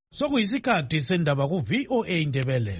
Sokuyisikhathi sendaba ku VOA Indebele.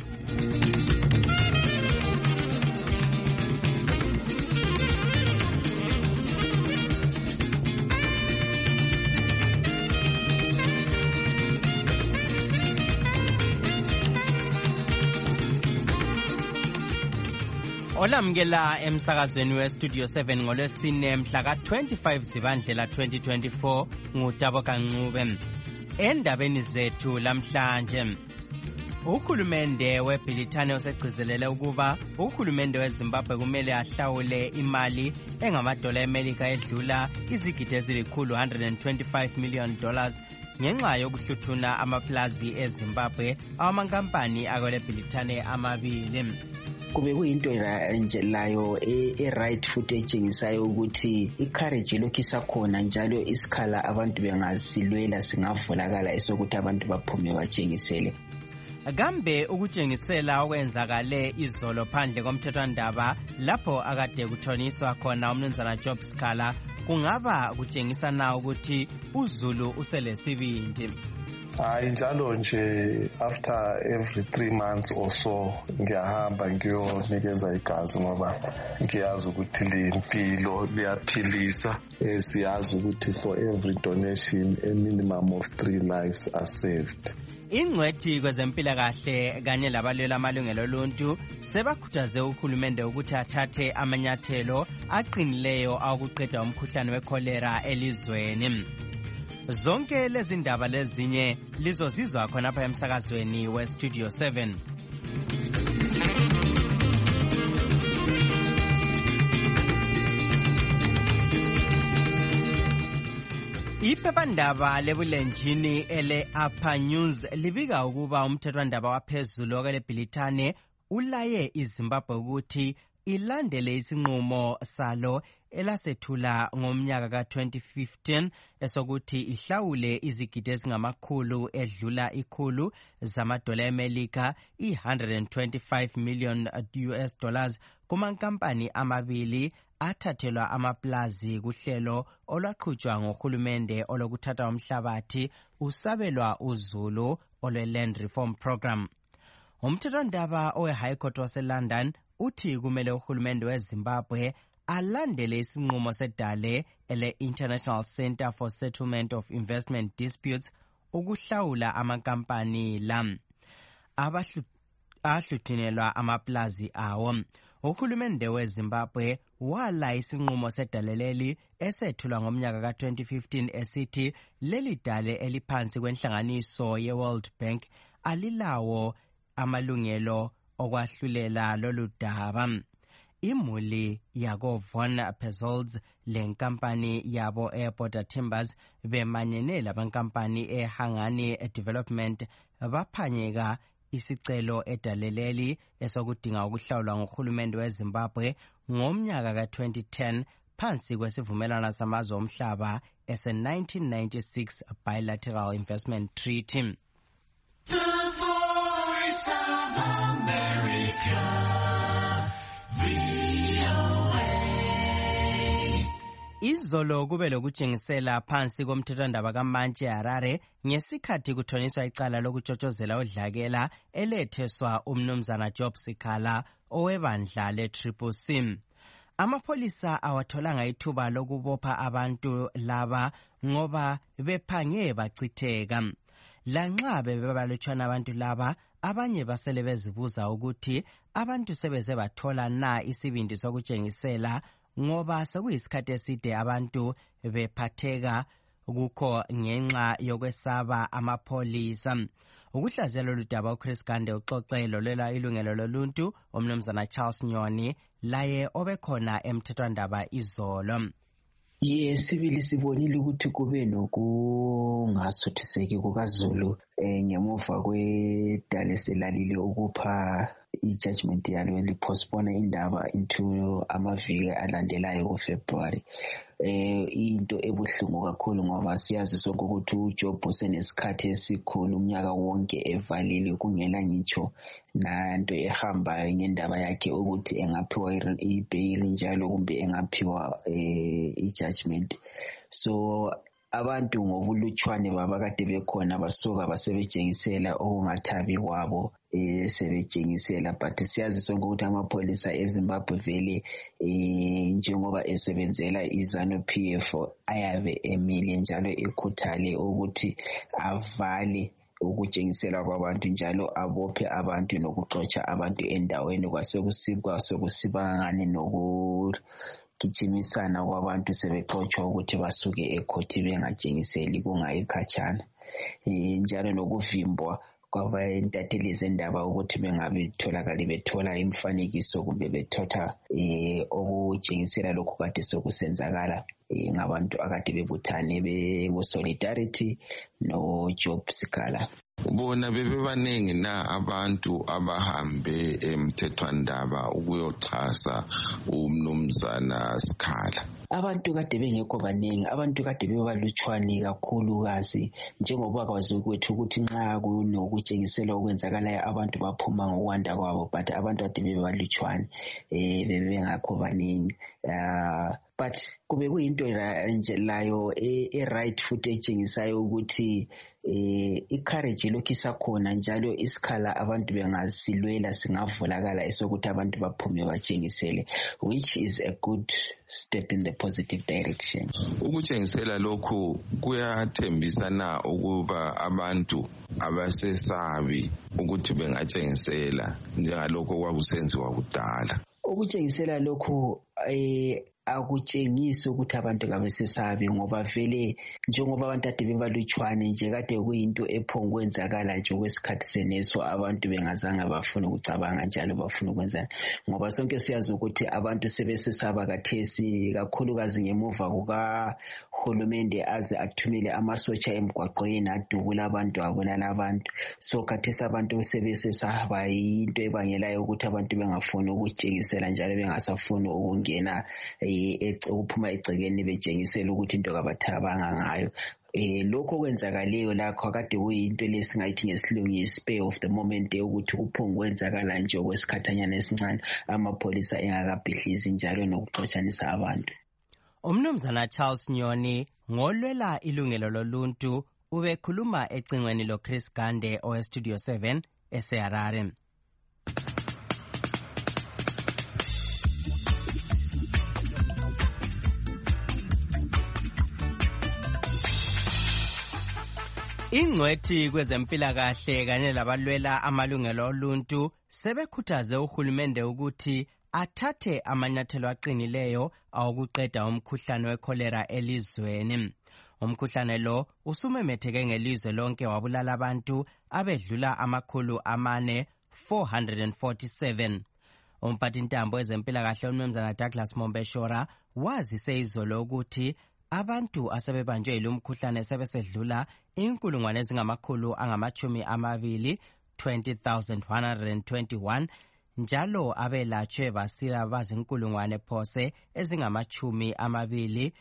Olamukela emsakazweni weStudio 7 ngolwesine mhla ka-25 Zibandlela 2024 nguTabo Kancube. Endabeni zethu lamhlanje, uhulumende weBrithani usegcizelele ukuba uhulumende weZimbabwe kumele ahlawule imali engamadola eMelika edlula izigidi ezili-$125 million ngenxa yokuhluthuna amaplazi eZimbabwe awamankampani akweleBrithani amabili. Kube kuyinto nje layo right futhi etshengisayo ukuthi icourage lokhu isakhona njalo isikhala abantu bengasilwela singavulakala esokuthi abantu baphume batshengisele. Kambe ukutshengisela okwenzakale izolo phandle komthethwandaba lapho akade kuthoniswa khona umnumzana Job Sikhala kungaba kutshengisa na ukuthi uZulu uselesibindi? Njalo nje after every 3 months or so ngiyahamba ngiyonikeza igazi ngoba ngiyazi ukuthi lempilo liyaphilisa. Siyazi ukuthi for every donation a minimum of 3 lives are saved. Ingcwethi kwezempilakahle kanye labalwela amalungelo oluntu sebakhuthaze uhulumende ukuthi athathe amanyathelo aqinileyo awokuqeda umkhuhlane wekholera elizweni. Zonke lezi ndaba lezinye lizozizwa khonapha emsakazweni weStudio 7. Iphephandaba lebulenjini ele-Upper News libika ukuba umthethwandaba waphezulu wakweleBrithani ulaye iZimbabwe ukuthi ilandele isinqumo salo elasethula ngomnyaka ka-2015 esokuthi ihlawule izigidi ezingamakhulu edlula ikhulu zamadola eMelika $125 million kumankampani amabili athathelwa amaplazi kuhlelo olwaqhutshwa ngohulumende olokuthatha umhlabathi usabelwa uZulu olwe-Land Reform Program. Umthethwandaba owe-High Court wase-London uthi kumele uhulumende weZimbabwe alandele isinqumo sedale ele-International Center for Settlement of Investment Disputes ukuhlawula amankampani la ahluthinelwa amaplazi awo. Uhulumende weZimbabwe wala isinqumo sedaleleli esethulwa ngomnyaka ka-2015 esithi leli dale eliphansi kwenhlanganiso ye-World Bank alilawo amalungelo okwahlulela lolu daba. Imuli yako Von Pezold lenkampani yabo Airport Timbers bemanyene labankampani eHangani Development baphanyeka isicelo edaleleli esokudinga ukuhlawulwa ngohulumende weZimbabwe ngomnyaka ka-2010 phansi kwesivumelwano samazwe omhlaba ese-1996 Bilateral Investment Treaty. The Voice of America. Izolo kube lokutshengisela phansi komthethwandaba kaMantshi eHarare ngesikhathi kuthoniswa icala lokutshotshozela udlakela eletheswa umnumzana Job Sikhala owebandla le-CCC. Amapholisa awatholanga ithuba lokubopha abantu laba ngoba bephange bachitheka. Lanxa bebalutshwana abantu laba, abanye basele bezibuza ukuthi abantu sebeze bathola na isibindi sokutshengisela ngoba sekuyisikhathi eside abantu bephatheka kukho ngenxa yokwesaba amapholisa. Ukuhlaziya lolu daba uChris Gande uxoxe lolela ilungelo loluntu umnumzana Charles Nyoni laye obekhona emthethwandaba izolo. Sibili sibonile ukuthi kube nokungasuthiseki kukaZulu ngemuva kwedale selalile ukupha i-judgment yalo lipostpone indaba into amaviki alandelayo kuFebruary. Into ebuhlungu kakhulu ngoba siyazi sonke ukuthi uJob usenesikhathi esikhulu umnyaka wonke evalile kungela ngitsho nanto ehambayo ngendaba yakhe ukuthi engaphiwa i-bail njalo kumbe engaphiwa i-judgment. So abantu ngobulutshwane babakade bekhona basuka basebetshengisela okungathabi kwabo sebetshengisela, but siyazi sonke ukuthi amapholisa eZimbabwe vele njengoba esebenzela iZANU-PF ayabe emile njalo ekhuthale ukuthi avale ukutshengisela kwabantu njalo abophe abantu nokuxotsha abantu endaweni kwasekusiba gijimisana kwabantu sebexotshwa ukuthi basuke ekhothi bengatshengiseli kungayikhatshana, njalo nokuvimbwa kwabantatheli zendaba ukuthi bengabe tholakala bethola imifanekiso kumbe bethotha okutshengisela lokhu kade sokusenzakala ngabantu akade bebuthane be-Solidarity no-Job Sikala. Bona bebebaningi na abantu abahambe emthethwandaba ukuyoxhasa umnumzana Sikala? Abantu kade bengekho baningi, abantu kade bebalutshwane kakhulukazi, njengoba kwazi kwethu ukuthi nxa kunokutshengisela okwenzakalayo abantu baphuma ngokwanda kwabo, but abantu kade bebalutshwane bebengakho baningi. But kube kuyinto nje layo right futhi etshengisayo ukuthi i-courage lokhu isakhona, njalo isikhala abantu bengasilwela singavulakala esokuthi abantu baphume batshengisele, which is a good step in the positive direction. Ukutshengisela lokhu kuyathembisa na ukuba abantu abasesabi ukuthi bengatshengisela njengalokho kwakusenziwa kudala? Ukutshengisela lokhu akutshengisi ukuthi abantu kabesesabi, ngoba vele njengoba abantu ade bebalutshwane nje kade kuyinto ephongukwenzakala nje kwesikhathi seneso, abantu bengazange bafuna ukucabanga njalo bafuna ukwenzana, ngoba sonke siyazi ukuthi abantu sebesesaba kathesi, kakhulukazi ngemuva kukahulumende aze athumele amasotsha emgwaqweni adubula abantu abulala abantu. So kathesi abantu sebesesaba, yinto ebangelayo ukuthi abantu bengafuni ukutshengisela njalo bengasafuni ukungena ukuphuma egcekeni betshengisela ukuthi into kabathabanga ngayo. Lokho kwenzakaleyo lakho kade kuyinto lesingayithi ngesilungu yi-spur of the moment ukuthi kuphunga kwenzakala nje okwesikhathanyana esincane amapholisa engakabhidlizi njalo nokuxotshanisa abantu. Umnumzana Charles Nyoni ngolwela ilungelo loluntu ubekhuluma ecingweni loChris Gande oweStudio 7 eseHarare. Ingcwethi kwezempilakahle kanye labalwela amalungelo oluntu sebekhuthaze uhulumende ukuthi athathe amanyathelo aqinileyo awokuqeda umkhuhlane wekholera elizweni. Umkhuhlane lo usumemetheke ngelizwe lonke wabulala abantu abedlula 447. Umphathintambo wezempilakahle uMnumzana Douglas Mombeshora wazise izolo ukuthi abantu asebebanjwe yilomkhuhlane sebesedlula 20,121 njalo abelatshwe basila bazinkulungwane phose ezingama-20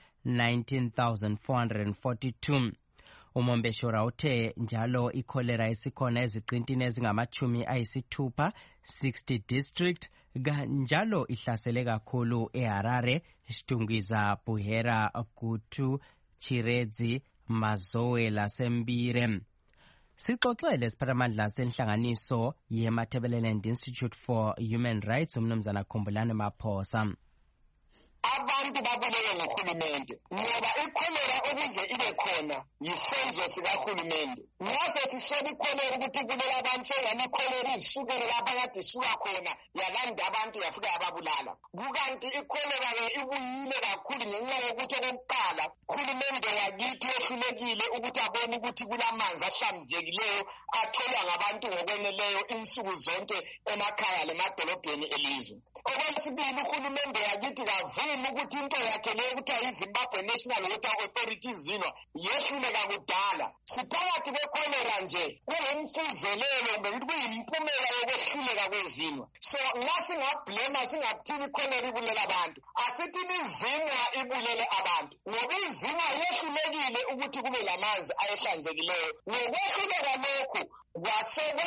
19,442. uMombeshora uthe njalo ikholera isikhona eziqintini ezingama-60 60 district, njalo ihlasele kakhulu eHarare, Shtungwiza, Buhera, Gutu, Chiredzi, Mazowe laseMbire. Sixoxele siphathamandla senhlanganiso yeMatabeleland Institute for Human Rights uMnumzana Khumbulani Maphosa. Abantu babulele nguhulumende ngoba ikholera ukuze ibe khona yisenzo sikahulumende. Ngase sisola ikholera ukuthi kulela abantu yani ikholera isukela lapha kade isuka khona yalanda abantu yafika yababulala. Kukanti ikholera ke ibuyile kakhulu ngenxa yokuthi okokuqala uhulumende wakithi wehlulekile ukuthi abone ukuthi kulamanzi ahlanzekileyo atholwa ngabantu ngokweneleyo insuku zonke emakhaya lemadolobheni elizwe. Okwesibili uhulumende yakithi kavuma ukuthi into yakhe leyo kuthiwa yiZimbabwe National Water Authority zino yehluleka kudala. Siphakathi kwekholera nje kungumfuzelelo kumbe kuyimpumela yokwehluleka kwezinwa. So nxa singablema singathini ikholera ibulela abantu, asithini izinwa ibulele abantu, ngoba izinwa yehlulekile ukuthi kube lamanzi ayehlanzekileyo. Ngokwehluleka lokhu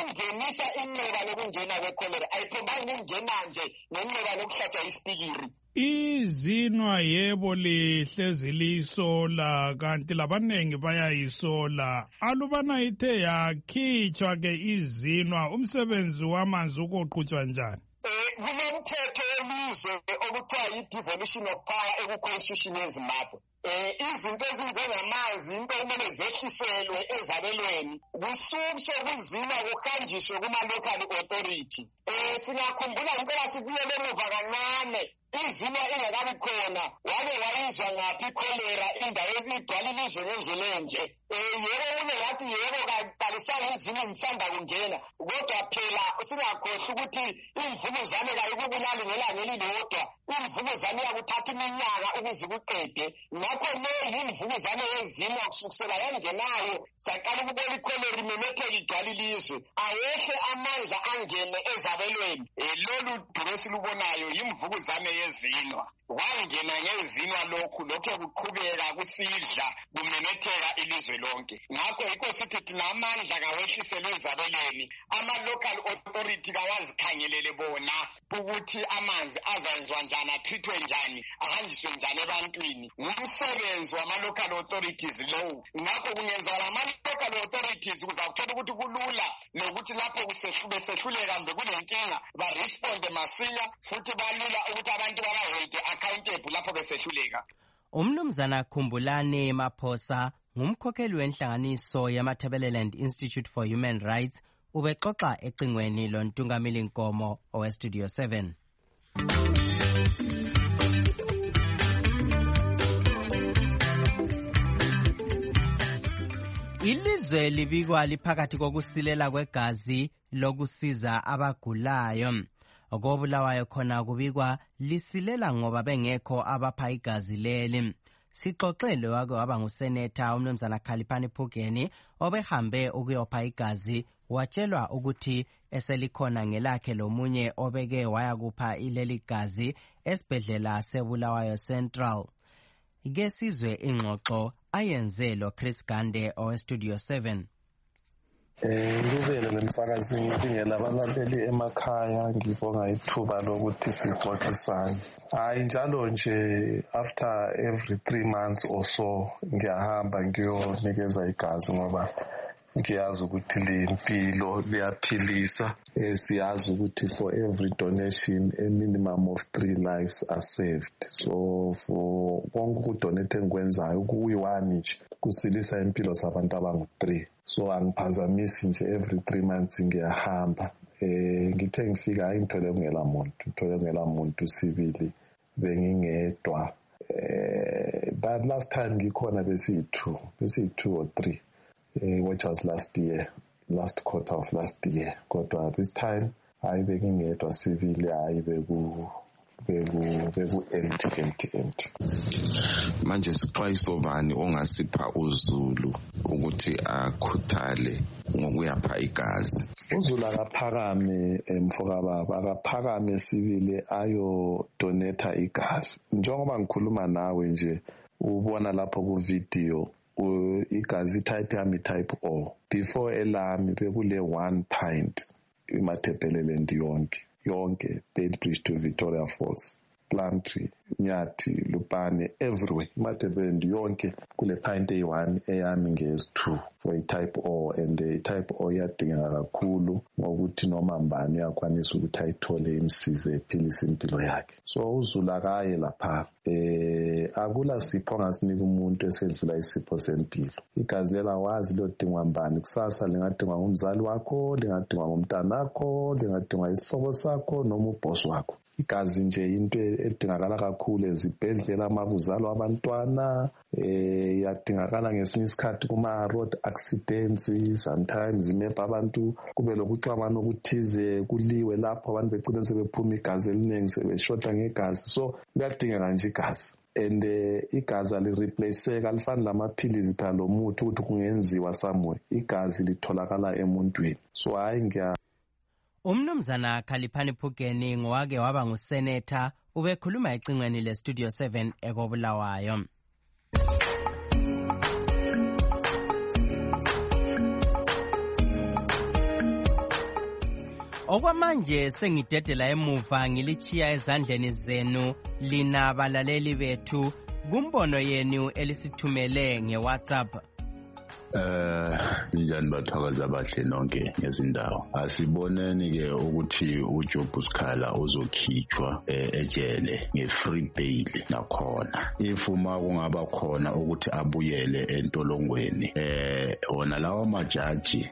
kwasekungenisa inxeba lokungena kwekholera, ayiphombanga ukungena nje ngenxeba lokuhlatshwa isipikiri. Izinwa yebo lihlezi liyisola kanti labanengi bayayisola. Alubana ithe yakhitshwa ke izinwa, umsebenzi wamanzi ukoqhutshwa njani? Kunomthetho welizwe okuthiwa yi-devolution of power eku-constitution yeZimbabwe. Izinto ezinjengamanzi into kumele zehliselwe ezabelweni, kususwe kuzinwa kuhanjiswe kuma-local authority. Singakhumbula ngicela sibuyele emuva kancane, izinwa ingakabi khona wake wayizwa ngaphi ikholera indawo igcwala ilizwe ngendlela enje. Yebo kune ngathi yebo kaqalisanga izinwa ngisanda kungena, kodwa phela singakhohlwa ukuthi imvukuzane kayikubulali ngelanga elilodwa. Imvukuzane iyakuthatha iminyaka ukuze kuqede. Ngakho leyo yimvukuzane yezinwa kusukisela yangenayo saqala ukubona ikholera imemetheka igcwala ilizwe. Ayehle amandla angene ezabelweni. Lolu dumo esilubonayo yimvukuzane yezinwa. Wangena ngezinwa lokhu kuqhubeka kusidla kumemetheka ilizwe lonke. Ngakho yikho sithi thina amandla kawehliselwe ezabelweni. Ama-local authority kawazikhangelele bona ukuthi amanzi azayenziwa njani, atrithwe njani, ahanjiswe njani ebantwini. Ngumsebenzi wama-local authorities lowo. Ngakho kungenzakala ama-local authorities kuzakuthola ukuthi kulula nokuthi lapho besehluleka mbe kunenkinga baresponde masinya futhi balula ukuthi abantu babahold accountable lapho besehluleka. Umnumzana Khumbulani Maphosa ngumkhokheli wenhlanganiso yama-Thebeleland Institute for Human Rights ubexoxa ecingweni loNtungamili Nkomo oweStudio 7. Ilizwe libikwa liphakathi kokusilela kwegazi lokusiza abagulayo. Okobulawayo khona kubikwa lisilela ngoba bengekho abapha igazi leli. Sixoxele wake waba nguseneta umnumzana Khaliphani Phugeni obehambe ukuyopha igazi, watshelwa ukuthi eselikhona ngelakhe lomunye obeke wayakupha ileli gazi esibhedlela seBulawayo Central. Ke sizwe ingxoxo ayenze lo Chris Gande oweStudio 7. Ngibele lemsakazi ngibingela abalaleli emakhaya, ngibonga ithuba lokuthi sixoxisane. Hayi njalo nje after every 3 months or so ngiyahamba ngiyonikeza igazi ngoba ngiyazi ukuthi lempilo liyaphilisa. Siyazi ukuthi for every donation a minimum of 3 lives are saved. So for konke ukudonate engikwenzayo kuyi-1 nje kusilisa impilo zabantu abangu-3. So angiphazamisi nje every 3 months ngiyahamba. Ngithe ngifika hayi ngithole kungela muntu sibili bengingedwa. But last time ngikhona besi-2 or 3. Which was last quarter of last year. Kodwa this time hayi bengingedwa sibili, hayi beku empty. Manje sixwayiso bani ongasipha uZulu ukuthi akhuthale ngokuyapha igazi? uZulu akaphakame mfoka baba, akaphakame sibili ayo donate igazi. Njengoba ngikhuluma nawe nje ubona lapho ku video igazi type yami type O. Before elami bekule 1 pint iMathebeleland yonke Beitbridge to Victoria Falls, Plumtree, Nyathi, Lupane, everywhere iMathebeleland yonke kule pint eyi-1 eyami ngezi-2 for i-type O. And i-type O iyadingeka kakhulu ngokuthi noma mbani uyakwanisa ukuthi ayithole imsize ephilise impilo yakhe. So uZulu akaye lapha. Akula sipho ngasinika umuntu esedlula isipho sempilo. Igazi lela wazi lodingwa mbani. Kusasa lingadingwa ngumzali wakho, lingadingwa ngumntana wakho, lingadingwa isihlobo sakho noma ubhosi wakho. Igazi nje into edingakala kakhulu ezibhedlela amabuzalo abantwana, yadingakala ngesinye isikhathi kuma-road accidents, sometimes imepha abantu kube lokuxabana okuthize kuliwe lapho abantu begcina sebephuma igazi eliningi sebeshota ngegazi. So kuyadingeka nje igazi. And igazi alireplaceeka, alifani lamaphilisi phela lomuthi ukuthi kungenziwa somewhere. Igazi litholakala emuntwini. So hayi Umnumzana Khaliphani Phugeni ngowake waba nguseneta ubekhuluma ecingweni leStudio 7 ekobulawayo. Okwamanje sengidedela emuva ngilichiya ezandleni zenu lina balaleli bethu kumbono yenu elisithumele ngeWhatsApp. Njani bathakaza abahle nonke ngezindawo. Asiboneni ke ukuthi uJob Sikhala uzokhitshwa ejele nge-free bail nakhona. If uma kungaba khona ukuthi abuyele entolongweni wona lawo majaji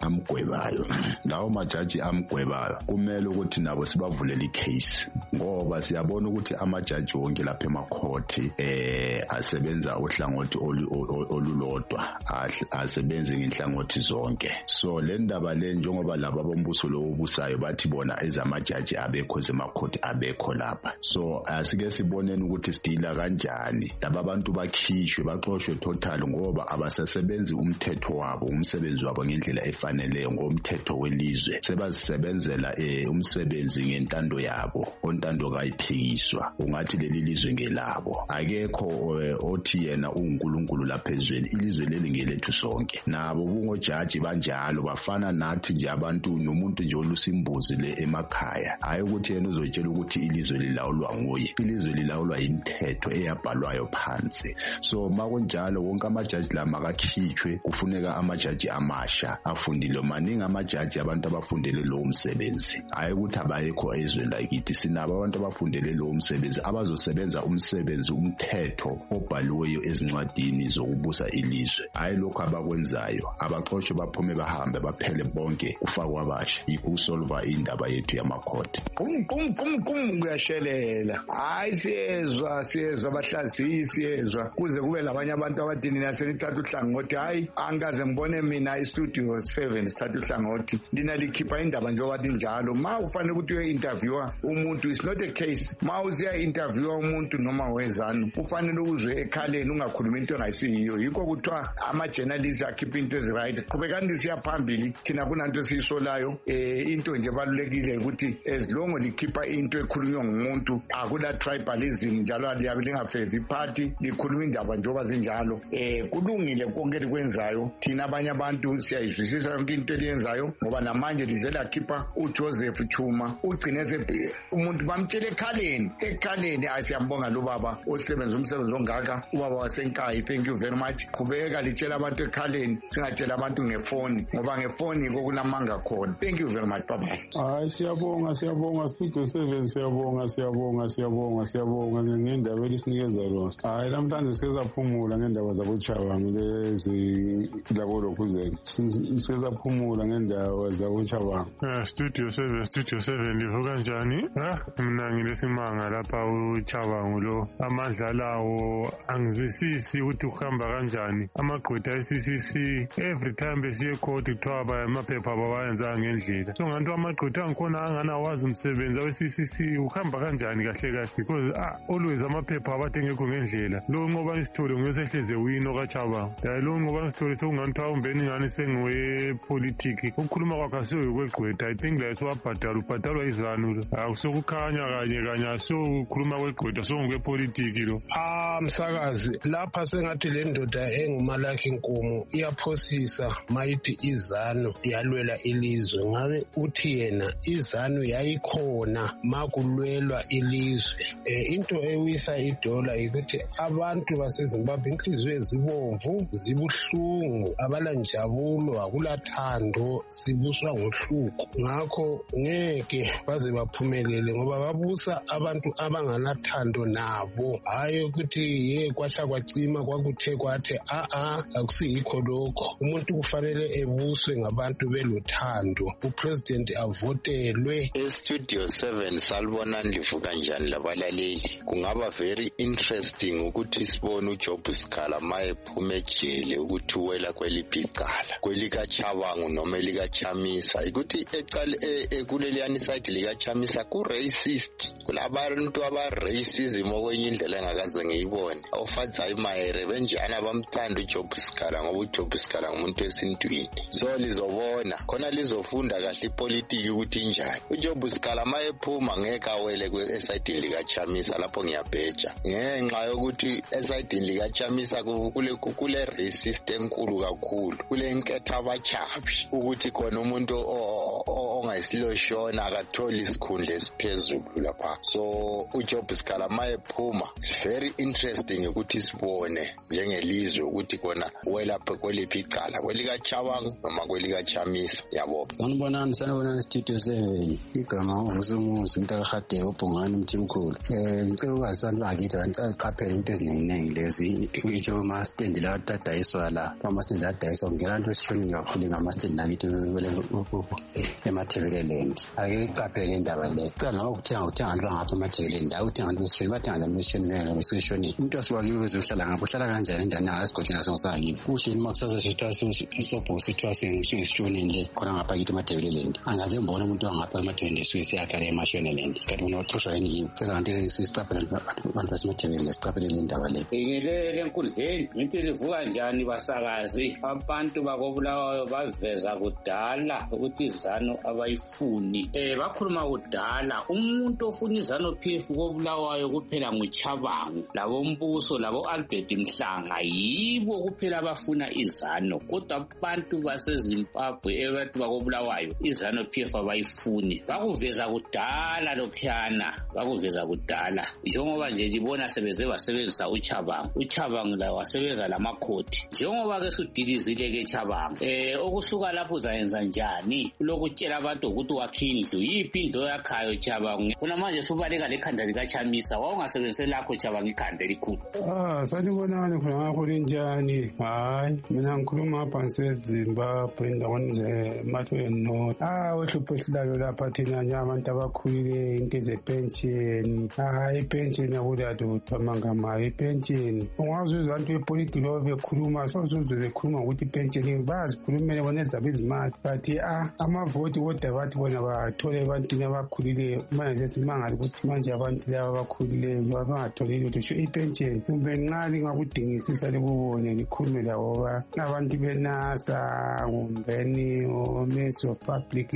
amgwebayo kumele ukuthi nabo sibavulele icase ngoba siyabona ukuthi amajaji wonke lapha emakhoti asebenza uhlangothi olulodwa benze ngenhlangothi zonke. So le ndaba le njengoba laba bombuso lo obusayo bathi bona ezamajaji abekho zemakhoti abekho lapha. So asike siboneni ukuthi sidila kanjani laba bantu bakhishwe baxoshwe total ngoba abasasebenzi umthetho wabo umsebenzi wabo ngendlela efaneleyo ngomthetho welizwe. Sebazisebenzela umsebenzi ngentando yabo ontando kayiphikiswa ungathi leli lizwe ngelabo. Akekho othi yena uNkulunkulu lapha ezweni ilizwe leli ngelethu sonke. Nabo bungojaji banjalo bafana nathi nje abantu nomuntu nje olusimbuzi le emakhaya. Hayi ukuthi yena uzotshela ukuthi ilizwe lilawulwa nguye. Ilizwe lilawulwa imithetho eyabhalwayo phansi. So makunjalo wonke amajaji la makakhitshwe kufuneka amajaji amasha afundile maningi amajaji abantu abafundele lo umsebenzi. Hayi ukuthi abayekho ezweni lakithi sinabo abantu abafundele lo umsebenzi abazosebenza umsebenzi umthetho obhaliweyo ezincwadini zokubusa ilizwe. Hayi lokho abakwenzayo abaxoshwe baphume bahambe baphele bonke kufakwa abasha ikusolva indaba yethu yamakhoti. Kuyashelela. Hayi siyezwa bahlaziyi siyezwa kuze kube labanye abantu abathi nina senithatha uhlangothi. Hayi angikaze ngibone mina iStudio 7 sithatha uhlangothi lina likhipha indaba nje wathi njalo. Ma ufanele ukuthi uye-interviewer umuntu is not a case. Ma uziya-interviewer umuntu noma wezanu ufanele uzwe ekhaleni ungakhuluma into engayisiyo. Yikho kuthiwa ama-journalists akhipha into eziright. Qhubekani siya phambili thina kunanto esiyisolayo. Into nje balulekile ukuthi as long likhipha into ekhulunywa ngumuntu akula tribalism njalo lingafevi iphathi likhuluma indaba njengoba zinjalo. Kulungile konke likwenzayo thina abanye abantu siyayizwisisa yonke into eliyenzayo ngoba namanje lize lakhipha uJoseph Chuma ugcine umuntu bamtshela ekhaleni asiyambonga lo baba osebenza umsebenzi ongaka ubaba wasenkayi. Thank you very much. Qhubeka litshela abantu ekhaleni singatshela abantu ngefoni ngoba ngefoni kokulamanga khona. Thank you very much. Bye bye. Hayi siyabonga Studio 7 siyabonga ngendaba elisinikeza lona. Hayi namhlanje sikezaphumula ngendaba zaboChabangu lezi labo lokhuzeni sikezaphumula ngendaba zaboChabangu. Studio 7 livuka kanjani? Mina ngilesimanga lapha uChabangu lo amandla lawo angizwisisi ukuthi uhamba kanjani. Amagqwetha eCCC every time besiye court kuthiwa amaphepha abayenza ngendlela. So nganto amagqwetha angikhona anganawazi umsebenzi we-CCC uhamba kanjani kahle because always amaphepha abathi ngekho ngendlela. Lo ngoba isithole ngesehleze wino kaChabangu. Lo ngoba isithole sokunganthi awumbeni ngani sengiwepolitiki. Ukukhuluma kwakhe asiyo kwegqwetha. I think la ubhadalwa izanu. Akusokukhanya kanye sokukhuluma kwegqwetha sokungekwepolitiki lo. Msakazi lapha sengathi le ndoda engumalakhi Nkomo iyaphosisa mayithi izanu yalwela ilizwe. Ngabe uthi yena izanu yayikhona makulwelwa ilizwe. Into ewisa idola ukuthi abantu baseZimbabwe inhliziyo ezibomvu zibuhlungu abalanjabulo akulathando sibuswa ngohluku. Ngakho ngeke baze baphumelele ngoba babusa abantu abanganathando nabo. Hayi ukuthi kwahla kwacima kwakuthe kwathe akusiyikho lokho. Umuntu kufanele ebuswe ngabantu belothando. Upresident avotelwe. Studio 7 salibona livuka njani labalaleli. Kungaba very interesting ukuthi sibone uJob Sikhala mayephuma ejele ukuthi uwela kweliphi icala kwelikaChabangu noma elikaChamisa ukuthi kuleliyani side likaChamisa ku-racist kulabantu aba-racism okwenye indlela engakaze ngiyibone. Ofathayi Mayere benjani abamthanda uJob Sikhala ngoba uJob Sikhala ngumuntu ebantwini. So lizobona khona lizofunda kahle ipolitiki ukuthi injani. uJob Sikhala mayephuma ngeke awele esayidini likaChamisa lapho ngiyabheja ngenxa yokuthi esayidini likaChamisa kule racist enkulu kakhulu, kule nketho abachabi ukuthi khona umuntu ongayisiloshona akatholi isikhundla esiphezulu lapha. So uJob Sikhala mayephuma, it's very interesting ukuthi sibone njengelizwe ukuthi khona welapha kweliphi icala, kwelikaChabang noma kwelikaChamisa. Yabona sanibonani Studio 7 igama uvusumuzi umntakahade ubhungane umthimkhulu. Ngicela ukwazi bakithi ngicaqaphela into eziningi lezi njengoba stand la dadayiswa la ama-stand adayiswa ngela nto esishonini kakhulu ngama-stand nakithi emathebeleland. Ake iqaphele indaba le cala noma uthenga nto ngapha emathebeleland awuthenga nto esishonini bathenga nto esishonini esishonini umuntu asuka kiwe uzohlala ngapho uhlala kanjani endani asigodlina songisakibo kuhle noma kusasa sithiwa isobho sithiwa singesishonini le khona ngapha kithi emathebeleland angaze mbona umuntu wangapha emathebeleland esuke siyakhala emashonelandi kanti unoxoshwa yini kiwo cela kanti sisiqaphele abantu basemathebeleland siqaphele le ndaba le. Ngilele enkundleni ngithi livuka njani basakazi. Abantu bakobulawayo baveza kudala ukuthi izano abayifuni. Bakhuluma kudala umuntu ofuna izano PF kobulawayo kuphela nguChabang, labo mbuso labo Albert Mhlanga yibo kuphela abafuna izano, kodwa abantu baseZimbabwe abantu bakobulawayo izano PF abayifuni. Bakuveza kudala lokhuyana, bakuveza kudala njengoba nje libona sebeze basebenzisa uChabang la wasebenza lamakhoti njengoba ke sudilizile ke Chabang. Okusuka lapho uzayenza njani lokutshela abantu ukuthi wakhe indlu, yiphi indlu yakhayo Chabang. Kuna manje subaleka lekhanda likaChamisa, wawungasebenzise lakho Chabang ikhanda elikhulu. Sanibonani khona ngakho linjani. Hayi mina ngikhuluma apha ngiseZimbabwe endaweni zeMathweni North. Wehlupho esilalo lapha thina nje abantu abakhulile into zepension. Ipension yakulalutho amangama ipension. Ungazuzwa abantu bepolitiki lo bekhuluma sozuzwe bekhuluma ukuthi ipension bazikhulumele bona ezabo izimali bathi amavoti kodwa bathi bona bathole ebantwini abakhulile. Manje simangala ukuthi manje abantu laba abakhulileyo bangatholi lutho ipension. Kumbe nxa lingakudingisisa likubone likhulume labo abantu beNASA kumbeni oMeso Public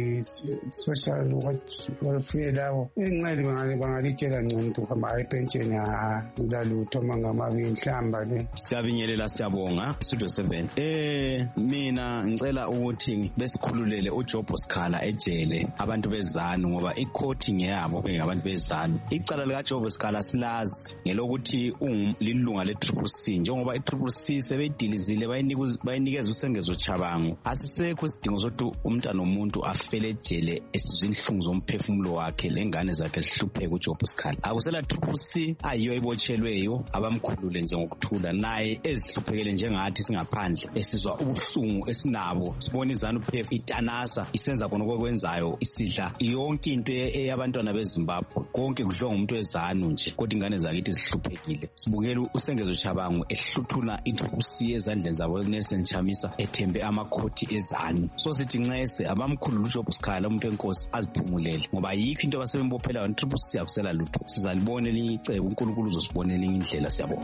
Social Welfare labo enxa bangalitshela ngcono ukuhamba ipension kulalutho mangamabi inhlamba le. Siyabingelela siyabonga Studio 7. Mina ngicela ukuthi besikhululele uJob Sikhala ejele abantu bezanu ngoba icourt ngeyabo bengabantu bezanu. Icala likaJob Sikhala silazi ngelokuthi lilunga le-CCC njengoba i-CCC sebeyidilizile bayinikeza usengezo Chabangu. Asisekho isidingo sokuthi umntana nomuntu afele ejele esizwe inhlungu zomphefumulo wakhe lengane zakhe zihlupheke uJob Sikhala. Akusela CCC ayiyo ibotshelweyo abamkhulule nje ngokuthula naye ezihluphekele njengathi singaphandle esizwa ubuhlungu esinabo. Sibona izanu PF itanasa isenza khona okwenzayo isidla yonke into eyabantwana beZimbabwe konke kudliwa ngumuntu wezanu nje kodwa ingane zakithi zihluphekile. Sibukela usengezo Chabangu ehluthuna i-CCC ezandleni zabo Nelson Chamisa ethembe amakhoti ezanu. So sithi nxese abamkhulula uJob Sikhala umuntu wenkosi aziphumulele ngoba yikho into abasebembophela i-CCC akusela lutho. Sizalibona elinye icebo uNkulunkulu uzosibona elinye indlela siyabona.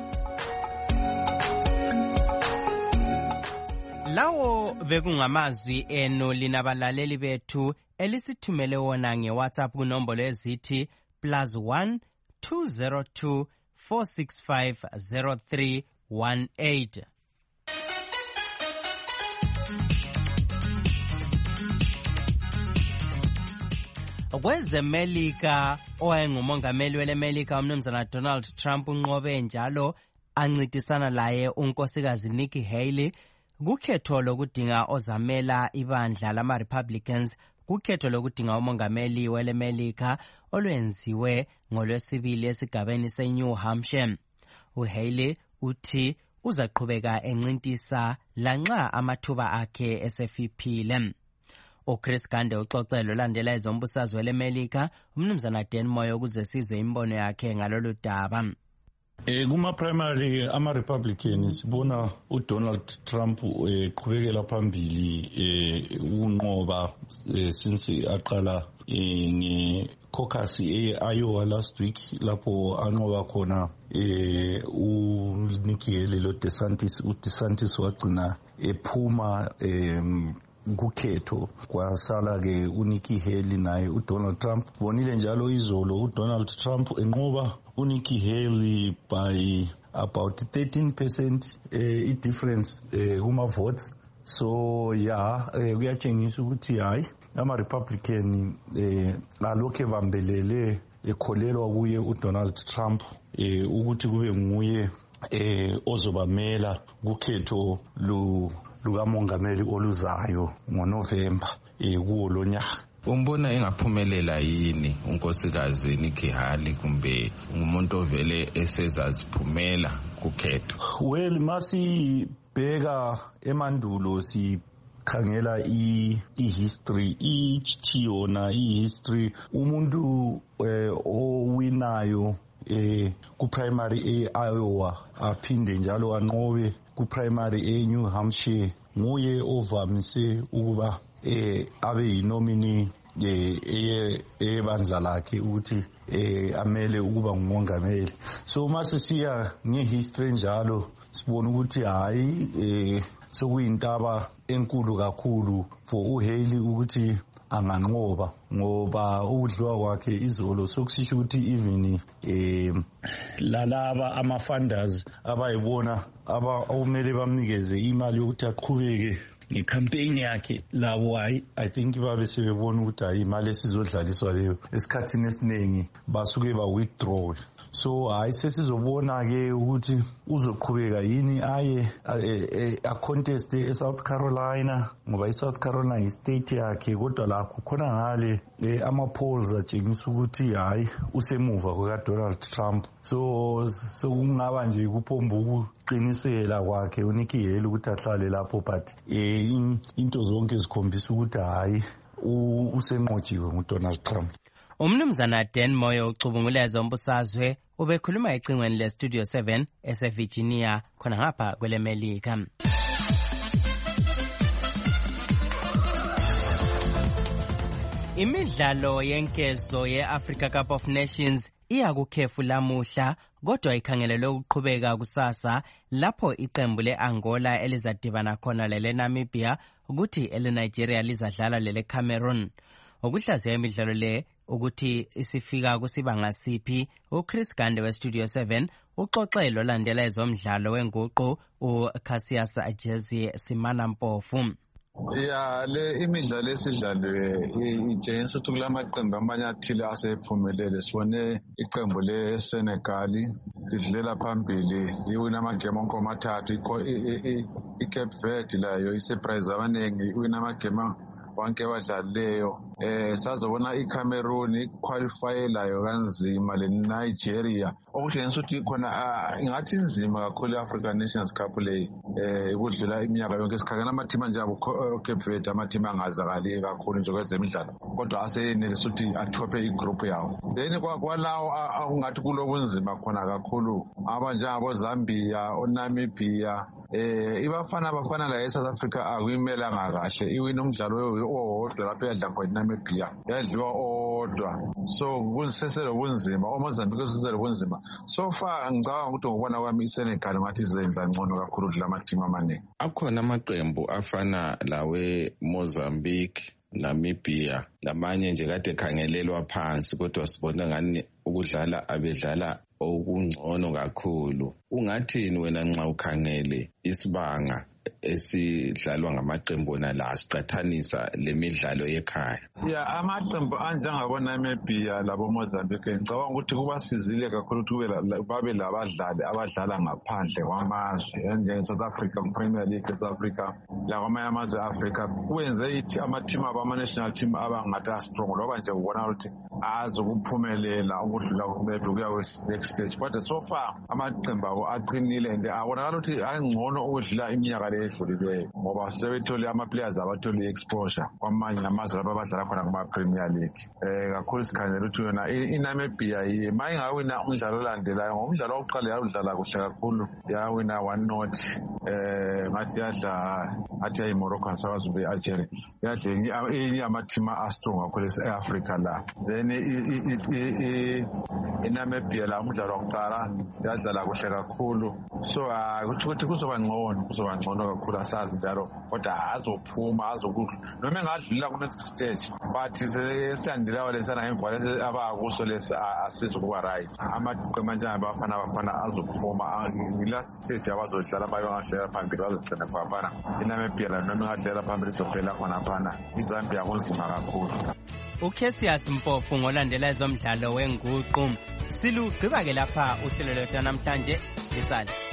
Lawo bekungamazwi enu linabalaleli bethu elisithumele wona ngeWhatsApp kunombolo ezithi +1 202 465 0318. KwezeMelika owayengumongameli weleMelika umnumzana Donald Trump unqobe njalo ancintisana laye unkosikazi Nikki Haley kukhetho lokudinga ozamela ibandla lama-Republicans kukhetho lokudinga umongameli weleMelika olwenziwe ngolwesibili esigabeni seNew Hampshire. uHaley uthi uzaqhubeka encintisa lanxa amathuba akhe esefiphile. uChris Gande uxoxelo olandela ezombusazwe leMelika umnumzana Dan Moyo ukuze sizwe imbono yakhe ngalolu daba. Kuma-primary ama-Republicans sibona uDonald Trump qhubekela phambili unqoba since aqala nge-caucus e-Iowa last week lapho anqoba khona uNikki Haley lo DeSantis wagcina ephuma kukhetho kwasala-ke uNikki Haley naye uDonald Trump. Bonile njalo izolo uDonald Trump enqoba uNikki Haley by about 13% i-difference kuma-votes. So kuyatshengisa ukuthi hayi ama-Republican alokhu ebambelele ekholelwa kuye uDonald Trump ukuthi kube nguye ozobamela kukhetho lukamongameli oluzayo ngoNovember kuwo lo nyaka. Umbona engaphumelela yini unkosikazi Nikki Haley kumbe ngumuntu ovele esezaziphumela kukhetho? Well, masibheka emandulo sikhangela i-history yona i-history umuntu owinayo ku-primary e-Iowa aphinde njalo anqobe ku-primary e-New Hampshire nguye ovamise ukuba abe yinomini ebandla lakhe ukuthi amele ukuba ngumongameli. So masisiya ngehistory njalo sibona ukuthi hayi sokuyintaba enkulu kakhulu for uHaley ukuthi anganqoba ngoba ukudliwa kwakhe izolo sokusisho ukuthi even lalaba ama-funders abayibona okumele bamnikeze imali yokuthi aqhubeke ngecampaign yakhe labo I think babe sebebona ukuthi hayi imali esizodlaliswa leyo esikhathini esiningi basuke ba-withdraw. So hayi sesizobona-ke ukuthi uzoqhubeka yini aye a-contest e-South Carolina ngoba i-South Carolina yi-state yakhe kodwa lakho khona ngale ama-polls atshengisa ukuthi hayi usemuva kuka-Donald Trump. So kungaba nje kuphomba ukuqinisela kwakhe uNikki Haley ukuthi ahlale lapho but into zonke zikhombisa ukuthi hayi usenqotshiwe nguDonald Trump. Umnumzana Dan Moyo ucubunguleza umbusazwe ubekhuluma ecingweni le-Studio 7 eseVirginia khona ngapha kwelemelika. Imidlalo yenkezo ye-Africa Cup of Nations iyakukhefu lamuhla kodwa ikhangelelwe ukuqhubeka kusasa lapho iqembu le-Angola elizadibana khona lele-Namibia ukuthi ele-Nigeria lizadlala lele-Cameroon. Ukuhlaziya imidlalo le ukuthi isifika kusibanga siphi uChris Gande we-Studio 7 uxoxelo landela ezomdlalo wenguqu uCassius Jesse Simana Mpofu. Le imidlalo esidlalwe itshengisa ukuthi kulamaqembu amanye athile asephumelele. Sibone iqembu leSenegal lidlulela phambili liwina amagame onke amathathu. iCape Verde layo isurprise abanengi iwina amagame wonke abadlalileyo. Sazobona iCameroon iqualify layo kanzima leNigeria okutshengisa ukuthi khona ingathi inzima kakhulu iAfrican Nations Cup le ikudlula iminyaka yonke. Sikhangela amathima nje Cape Verde amathima angazakali kakhulu nje kwezemidlalo kodwa aseyenelisa ukuthi athophe igroup yawo. Then kwalawo ungathi kulobunzima khona kakhulu abanjengabo Zambia oNamibia bafana la eSouth Africa akuyimelanga kahle iwina umdlalo owodwa lapho yadla khona iNamibia yadliwa owodwa. So kuseselo bunzima oMozambique kuseselo bunzima. So far ngicabanga ukuthi ngokubona kwami iSenegal ngathi izenza ngcono kakhulu kudla amathima amaningi. Akhona amaqembu afana lawe Mozambique, Namibia lamanye nje kade ekhangelelwa phansi kodwa sibona ngani ukudlala abedlala okungcono kakhulu. Ungathini wena nxa ukhangele isibanga esidlalwa ngamaqembu la siqathanisa lemidlalo yekhaya? Amaqembu anjengabo Namibia labo Mozambique ngicabanga ukuthi kubasizile kakhulu ukuthi babe labadlali abadlala ngaphandle kwamazwe njenge-South Africa Premier League South Africa lakwamanye amazwe e-Africa kwenze ithi amateam ama-national team abangathi strong loba nje kubona ukuthi azokuphumelela ukudlula kuya next stage. But so far amaqembu abo aqinile and abonakala ukuthi angcono ukudlula iminyaka le edlulileyo ngoba sebethole ama-players abathole exposure kwamanye amazwe lapho abadlala khona kuma-Premier League. Kakhulu sikhangela ukuthi yona iNamibia ma ingawina umdlalo olandelayo ngomdlalo wokuqala yadlala kuhle kakhulu yawina 1-0 ngathi yayi-Morocco sakwazi ube-Algeria yadla enye amathima astrong kakhulu e-Africa la. Then iNamibia la umdlalo wokuqala yadlala kuhle kakhulu, so kuthi ukuthi kuzoba ngcono kakhulu, asazi njalo kodwa azophuma noma engadlula ku-next stage, but esithandelayo lesana ngemva abakuso lesi asizukuba right. Amaqembu anjengabo Bafana azophuma ngilast stage abazodlala bayongadlela phambili, bazogcina khona iNamibia la noma engadlela phambili izophela khona phana iZambia kunzima kakhulu. uCassius Mpofu ngolandela ezomdlalo wenguqu. Silugqiba ke lapha uhlelo lwethu namhlanje lisale.